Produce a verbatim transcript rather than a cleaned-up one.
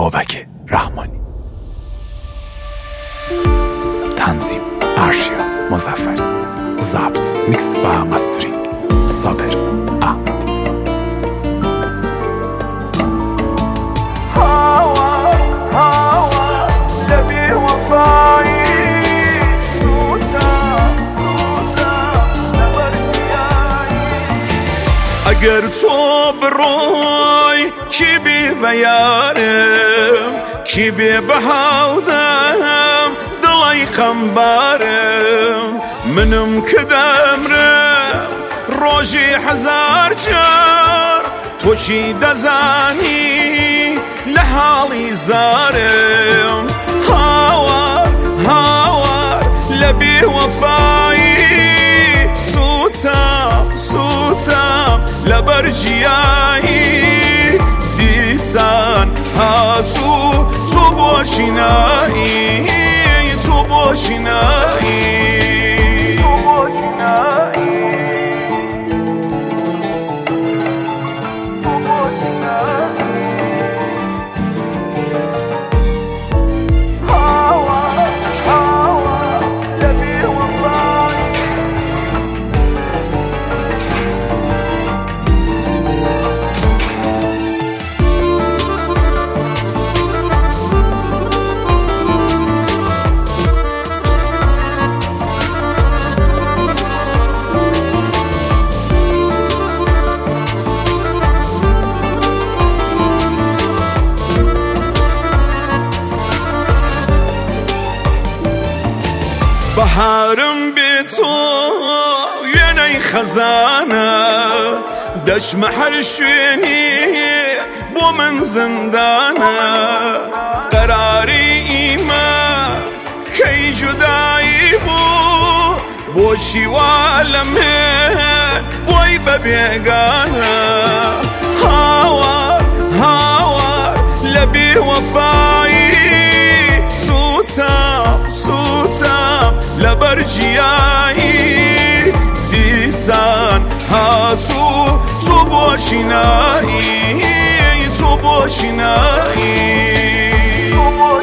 بابک رحمانی. تنظیم ارشیا مظفری. ضبط میکس و مسترینگ صابر احمدی. اگر تو بروی کی بی بیارم، کی بی بهودم دلای قنبارم. منم کدمرم روژی هزار جار، تو چی دزانی لحالی زارم. هاوار هاوار لبی وفایی، سوتم سوتم لبرجیایی. دیسان هاتو تو باشینایی، تو باشینایی. بهارم بی تو یعنی خزانه، دشم هر شوینی بو من زندانه. قراری ایما کی جدایی بو، بوشی والمه بوی ببیگانه. هاوار هاوار لبی وفایی، سوتم سوتم لبرجیایی. دیسان هاتو تو باشینایی، تو باشینایی.